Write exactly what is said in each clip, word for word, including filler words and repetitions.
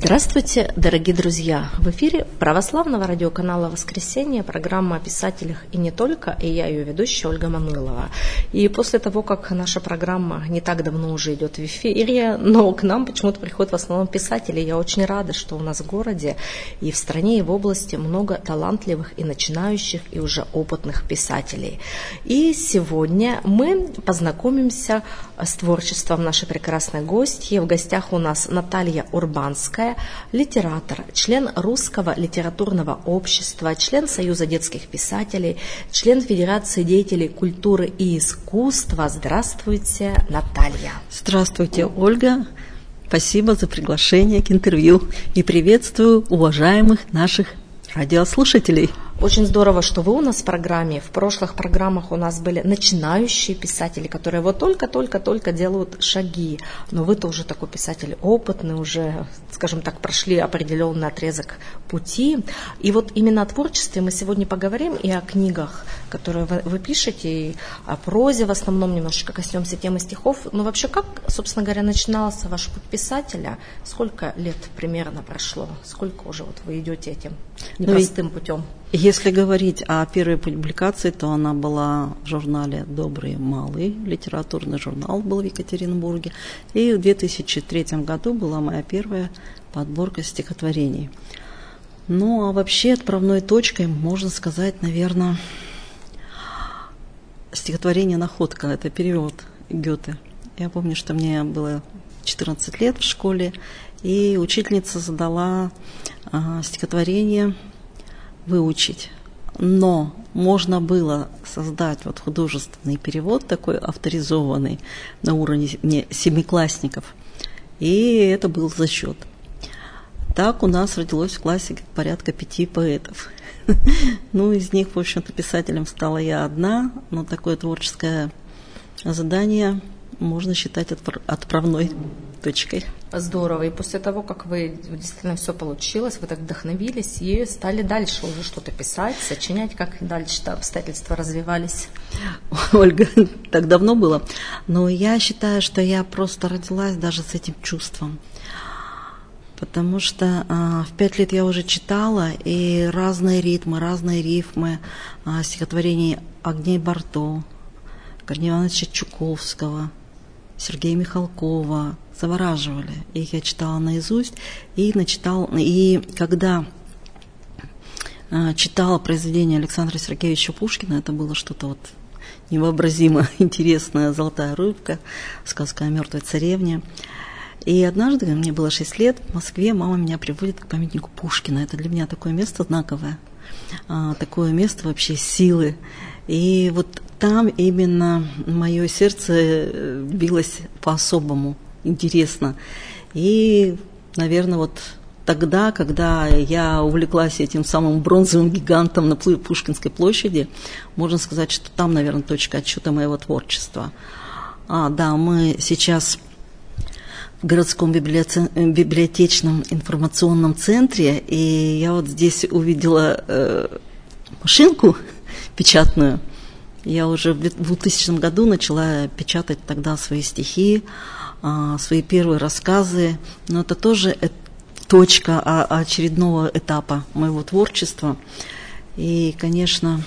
Здравствуйте, дорогие друзья! В эфире православного радиоканала «Воскресенье» программа о писателях и не только, и я ее ведущая Ольга Манылова. И после того, как наша программа не так давно уже идет в эфире, но к нам почему-то приходят в основном писатели, я очень рада, что у нас в городе и в стране, и в области много талантливых и начинающих, и уже опытных писателей. И сегодня мы познакомимся с творчеством нашей прекрасной гостьи. В гостях у нас Наталья Урбанская, литератор, член Русского литературного общества, член Союза детских писателей, член Федерации деятелей культуры и искусства. Здравствуйте, Наталья. Здравствуйте, Ольга. Спасибо за приглашение к интервью и приветствую уважаемых наших радиослушателей. Очень здорово, что вы у нас в программе. В прошлых программах у нас были начинающие писатели, которые вот только-только-только делают шаги. Но вы-то уже такой писатель опытный, уже, скажем так, прошли определенный отрезок пути. И вот именно о творчестве мы сегодня поговорим и о книгах, которые вы, вы пишете, и о прозе в основном немножечко коснемся темы стихов. Но вообще, как, собственно говоря, начинался ваш путь писателя? Сколько лет примерно прошло? Сколько уже вот вы идете этим непростым ну, путем? Если говорить о первой публикации, то она была в журнале «Добрый малый», литературный журнал был в Екатеринбурге. И в две тысячи третьем году была моя первая подборка стихотворений. Ну, а вообще отправной точкой, можно сказать, наверное, стихотворение «Находка». Это перевод Гёте. Я помню, что мне было четырнадцать лет в школе, и учительница задала а, стихотворение выучить. Но можно было создать вот художественный перевод такой авторизованный на уровне семиклассников, и это был зачет. Так у нас родилось в классе порядка пяти поэтов. Ну, из них, в общем-то, писателем стала я одна, но такое творческое задание можно считать отправной точкой. Здорово. И после того, как вы действительно все получилось, вы так вдохновились и стали дальше уже что-то писать, сочинять, как дальше-то обстоятельства развивались? Ольга, так давно было. Но я считаю, что я просто родилась даже с этим чувством. Потому что а, в пять лет я уже читала, и разные ритмы, разные рифмы а, стихотворений Агней Барто, Корнея Ивановича Чуковского, Сергея Михалкова завораживали. Их я читала наизусть, и начитала, и когда э, читала произведение Александра Сергеевича Пушкина, это было что-то вот невообразимо интересное. «Золотая рыбка», сказка о мертвой царевне. И однажды, мне было шесть лет, в Москве мама меня приводит к памятнику Пушкина. Это для меня такое место знаковое, а, такое место вообще силы. И вот там именно мое сердце билось по-особому интересно. И, наверное, вот тогда, когда я увлеклась этим самым бронзовым гигантом на Пушкинской площади, можно сказать, что там, наверное, точка отсчета моего творчества. А, да, мы сейчас в городском библиотечном информационном центре, и я вот здесь увидела э, машинку печатную. Я уже в двухтысячном году начала печатать тогда свои стихи, свои первые рассказы. Но это тоже точка очередного этапа моего творчества. И, конечно,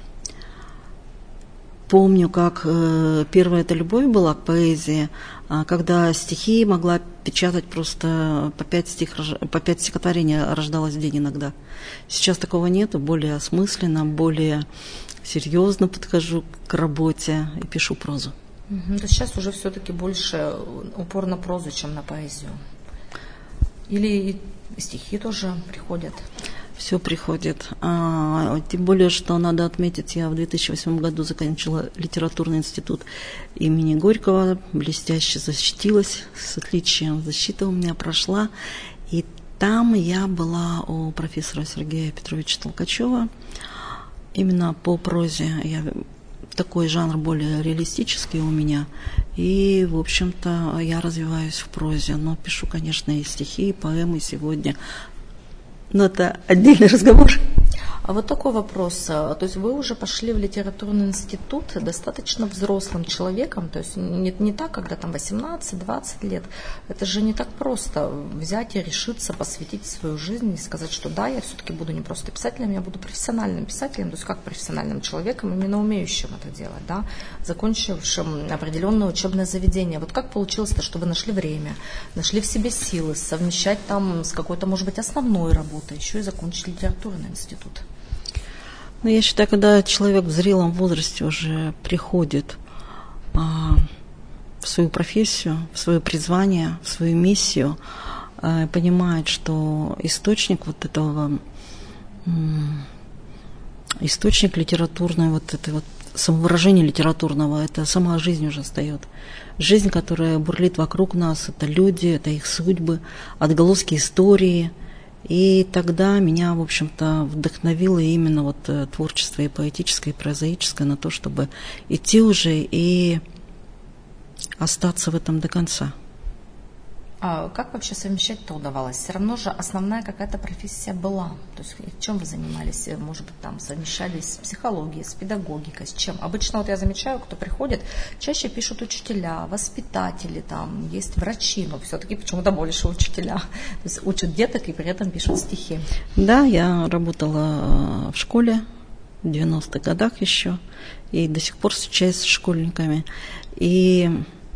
помню, как первая эта любовь была к поэзии, когда стихи могла печатать просто по пять, стих, по пять стихотворений рождалось в день иногда. Сейчас такого нету, более осмысленно, более серьезно подхожу к работе и пишу прозу. Угу. То сейчас уже все-таки больше упор на прозу, чем на поэзию? Или стихи тоже приходят? Все приходит. А, тем более, что надо отметить, я в две тысячи восьмом году закончила литературный институт имени Горького, блестяще защитилась, с отличием защита у меня прошла. И там я была у профессора Сергея Петровича Толкачева. Именно по прозе. Я, такой жанр более реалистический у меня. И, в общем-то, я развиваюсь в прозе. Но пишу, конечно, и стихи, и поэмы сегодня. Но это отдельный разговор. А вот такой вопрос. То есть вы уже пошли в литературный институт достаточно взрослым человеком, то есть не, не так, когда там восемнадцать-двадцать лет. Это же не так просто взять и решиться посвятить свою жизнь и сказать, что да, я все-таки буду не просто писателем, я буду профессиональным писателем, то есть как профессиональным человеком, именно умеющим это делать, да, закончившим определенное учебное заведение. Вот как получилось-то, что вы нашли время, нашли в себе силы совмещать там с какой-то, может быть, основной работой, еще и закончить литературный институт? Ну, я считаю, когда человек в зрелом возрасте уже приходит а, в свою профессию, в свое призвание, в свою миссию, а, понимает, что источник вот этого, м, источник литературной, вот это вот самовыражение литературного, это сама жизнь уже встает. Жизнь, которая бурлит вокруг нас, это люди, это их судьбы, отголоски истории. И тогда меня, в общем-то, вдохновило именно вот творчество и поэтическое, и прозаическое на то, чтобы идти уже и остаться в этом до конца. А как вообще совмещать-то удавалось? Все равно же основная какая-то профессия была. То есть чем вы занимались? Может быть, там совмещались с психологией, с педагогикой, с чем? Обычно вот я замечаю, кто приходит, чаще пишут учителя, воспитатели, там есть врачи, но все-таки почему-то больше учителя. То есть учат деток и при этом пишут стихи. Да, я работала в школе в девяностых годах еще, и до сих пор встречаюсь с школьниками. И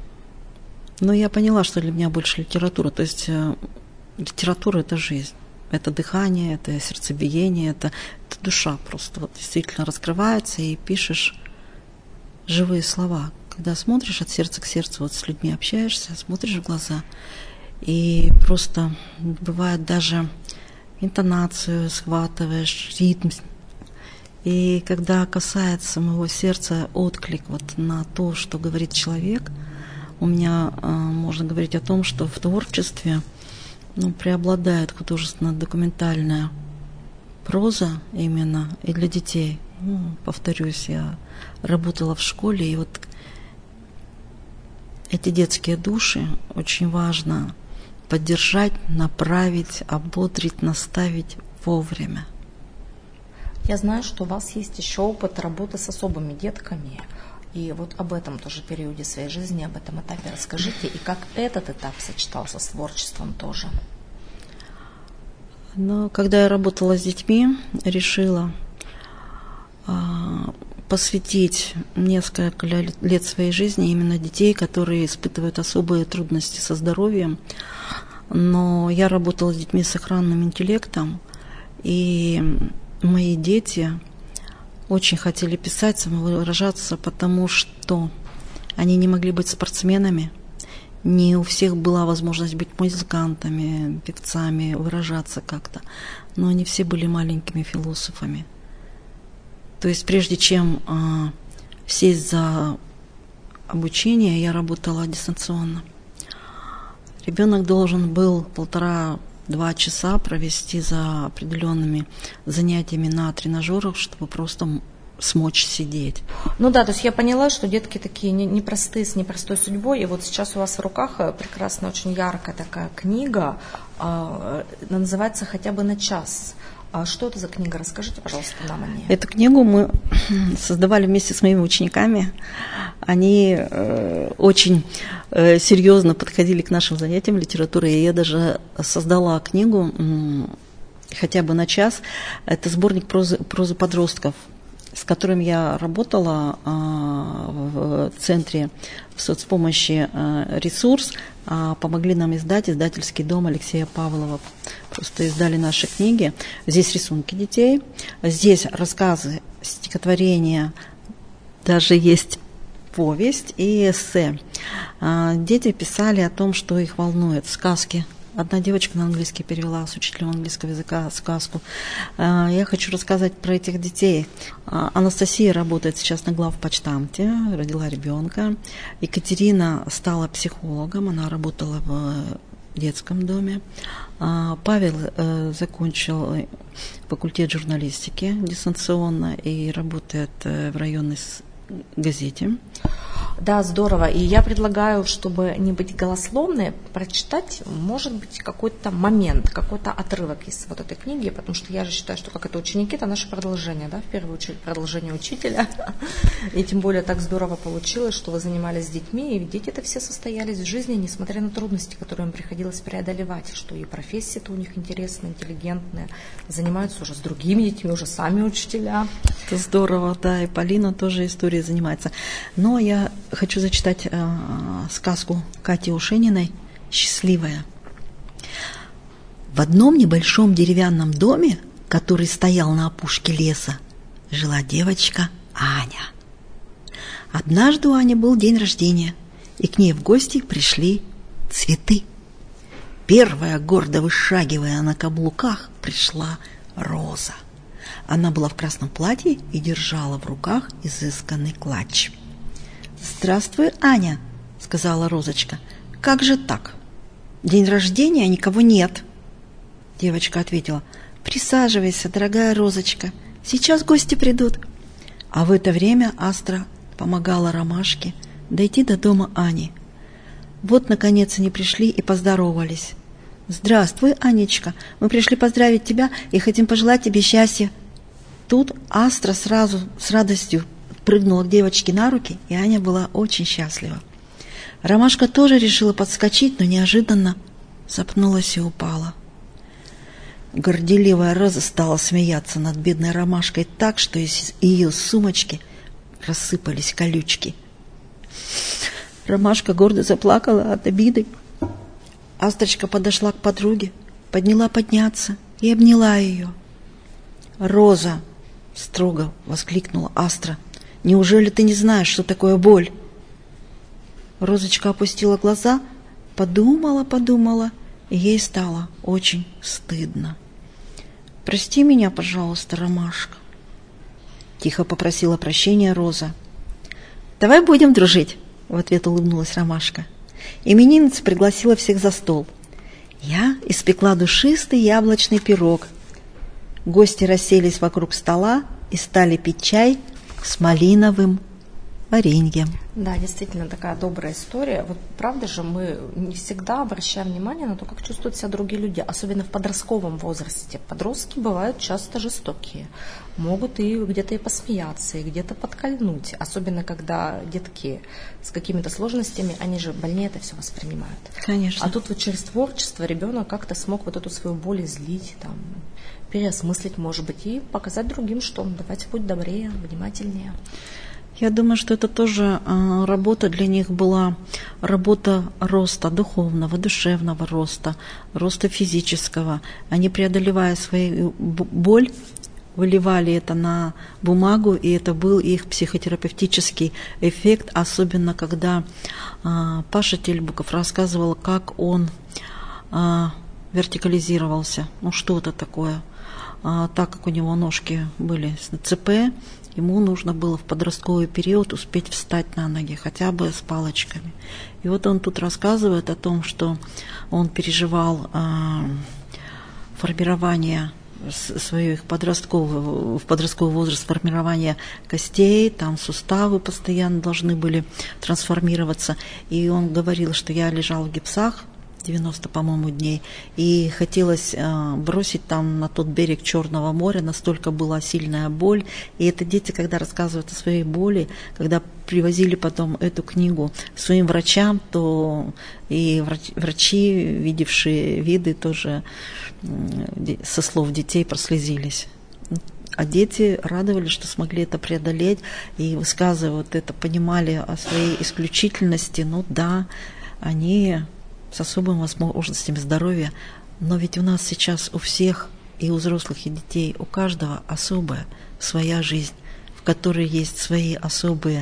Но я поняла, что для меня больше литература. То есть э, литература – это жизнь, это дыхание, это сердцебиение, это, это душа просто. Вот действительно раскрывается, и пишешь живые слова. Когда смотришь от сердца к сердцу, вот с людьми общаешься, смотришь в глаза, и просто бывает даже интонацию схватываешь, ритм. И когда касается моего сердца отклик вот на то, что говорит человек, у меня э, можно говорить о том, что в творчестве ну, преобладает художественно-документальная проза именно и для детей. Ну, повторюсь, я работала в школе, и вот эти детские души очень важно поддержать, направить, ободрить, наставить вовремя. Я знаю, что у вас есть еще опыт работы с особыми детками. И вот об этом тоже периоде своей жизни, об этом этапе расскажите, и как этот этап сочетался с творчеством тоже. Но когда я работала с детьми, решила э, посвятить несколько лет своей жизни именно детей, которые испытывают особые трудности со здоровьем. Но я работала с детьми с сохранным интеллектом, и мои дети очень хотели писать, самовыражаться, потому что они не могли быть спортсменами, не у всех была возможность быть музыкантами, певцами, выражаться как-то, но они все были маленькими философами. То есть прежде чем а, сесть за обучение, я работала дистанционно. Ребенок должен был полтора-два часа провести за определенными занятиями на тренажерах, чтобы просто смочь сидеть. Ну да, то есть я поняла, что детки такие непростые, с непростой судьбой, и вот сейчас у вас в руках прекрасная, очень яркая такая книга, она называется «Хотя бы на час». А что это за книга? Расскажите, пожалуйста, нам о ней. Эту книгу мы создавали вместе с моими учениками. Они э, очень э, серьезно подходили к нашим занятиям литературы, и я даже создала книгу «Хотя бы на час». Это сборник прозы, прозы подростков, с которым я работала э, в центре соцпомощи э, «Ресурс». Э, помогли нам издать издательский дом Алексея Павлова. Просто издали наши книги. Здесь рисунки детей, здесь рассказы, стихотворения, даже есть повесть и эссе. Э, дети писали о том, что их волнует, сказки. Одна девочка на английский перевела с учителем английского языка сказку. Я хочу рассказать про этих детей. Анастасия работает сейчас на главпочтамте, родила ребенка. Екатерина стала психологом, она работала в детском доме. Павел закончил факультет журналистики дистанционно и работает в районной газете. Да, здорово. И я предлагаю, чтобы не быть голословной, прочитать, может быть, какой-то момент, какой-то отрывок из вот этой книги, потому что я же считаю, что как это ученики, это наше продолжение, да, в первую очередь продолжение учителя. И тем более так здорово получилось, что вы занимались с детьми, и дети-то все состоялись в жизни, несмотря на трудности, которые им приходилось преодолевать, что и профессии-то у них интересные, интеллигентные, занимаются уже с другими детьми, уже сами учителя. Это здорово, да, и Полина тоже историей занимается. Но я хочу зачитать э, сказку Кати Ушениной «Счастливая». В одном небольшом деревянном доме, который стоял на опушке леса, жила девочка Аня. Однажды у Ани был день рождения, и к ней в гости пришли цветы. Первая, гордо вышагивая на каблуках, пришла Роза. Она была в красном платье и держала в руках изысканный клатч. «Здравствуй, Аня», — сказала Розочка. «Как же так? День рождения, а никого нет». Девочка ответила: «Присаживайся, дорогая Розочка, сейчас гости придут». А в это время Астра помогала Ромашке дойти до дома Ани. Вот, наконец, они пришли и поздоровались. «Здравствуй, Анечка, мы пришли поздравить тебя и хотим пожелать тебе счастья». Тут Астра сразу с радостью прыгнула к девочке на руки, и Аня была очень счастлива. Ромашка тоже решила подскочить, но неожиданно запнулась и упала. Горделивая Роза стала смеяться над бедной Ромашкой так, что из ее сумочки рассыпались колючки. Ромашка гордо заплакала от обиды. Астрочка подошла к подруге, подняла подняться и обняла ее. «Роза!» — строго воскликнула Астра. «Неужели ты не знаешь, что такое боль?» Розочка опустила глаза, подумала, подумала, и ей стало очень стыдно. «Прости меня, пожалуйста, Ромашка», — тихо попросила прощения Роза. «Давай будем дружить», — в ответ улыбнулась Ромашка. Именинница пригласила всех за стол. Я испекла душистый яблочный пирог. Гости расселись вокруг стола и стали пить чай с малиновым вареньем. Да, действительно, такая добрая история. Вот правда же, мы не всегда обращаем внимание на то, как чувствуют себя другие люди, особенно в подростковом возрасте. Подростки бывают часто жестокие, могут и где-то и посмеяться, и где-то подкольнуть, особенно когда детки с какими-то сложностями, они же больнее это все воспринимают. Конечно. А тут вот через творчество ребенок как-то смог вот эту свою боль излить, там, переосмыслить, может быть, и показать другим, что давайте будь добрее, внимательнее. Я думаю, что это тоже э, работа для них была, работа роста духовного, душевного роста, роста физического. Они, преодолевая свою боль, выливали это на бумагу, и это был их психотерапевтический эффект, особенно когда э, Паша Тельбуков рассказывал, как он э, вертикализировался, ну что это такое. А, так как у него ножки были с ЦП, ему нужно было в подростковый период успеть встать на ноги, хотя бы с палочками. И вот он тут рассказывает о том, что он переживал а, формирование своих подросткового, в подростковый возраст формирования костей, там суставы постоянно должны были трансформироваться. И он говорил, что я лежал в гипсах девяносто, по-моему, дней, и хотелось э, бросить там на тот берег Черного моря, настолько была сильная боль. И это дети, когда рассказывают о своей боли, когда привозили потом эту книгу своим врачам, то и врач, врачи, видевшие виды, тоже э, со слов детей прослезились. А дети радовались, что смогли это преодолеть, и высказывают это, понимали о своей исключительности. Ну да, они с особыми возможностями здоровья, но ведь у нас сейчас у всех, и у взрослых, и детей, у каждого особая своя жизнь, в которой есть свои особые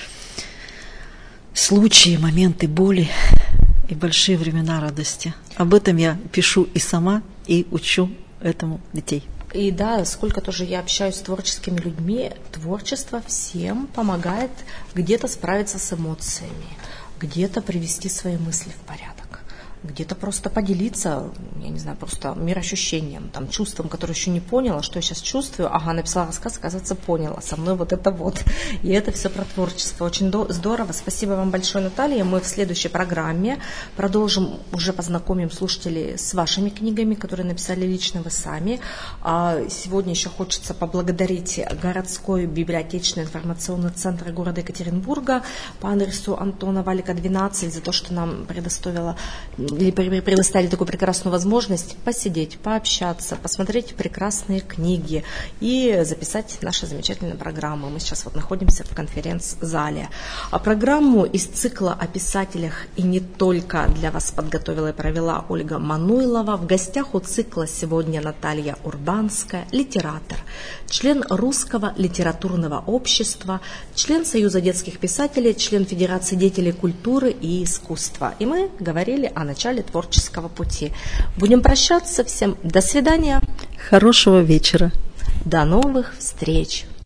случаи, моменты боли и большие времена радости. Об этом я пишу и сама, и учу этому детей. И да, сколько тоже я общаюсь с творческими людьми, творчество всем помогает где-то справиться с эмоциями, где-то привести свои мысли в порядок. где-то просто поделиться, я не знаю, просто мироощущением, там, чувством, которое еще не поняла, что я сейчас чувствую. Ага, написала рассказ, оказывается, поняла, со мной вот это вот. И это все про творчество. Очень здорово. Спасибо вам большое, Наталья. Мы в следующей программе продолжим, уже познакомим слушателей с вашими книгами, которые написали лично вы сами. Сегодня еще хочется поблагодарить городской библиотечный информационный центр города Екатеринбурга по адресу Антона Валика, двенадцать, за то, что нам предоставила, или предоставили такую прекрасную возможность посидеть, пообщаться, посмотреть прекрасные книги и записать наши замечательные программы. Мы сейчас вот находимся в конференц-зале. А программу из цикла о писателях и не только для вас подготовила и провела Ольга Мануйлова. В гостях у цикла сегодня Наталья Урбанская, литератор, член Русского литературного общества, член Союза детских писателей, член Федерации деятелей культуры и искусства. И мы говорили о начале творческого пути. Будем прощаться. Всем до свидания. Хорошего вечера. До новых встреч.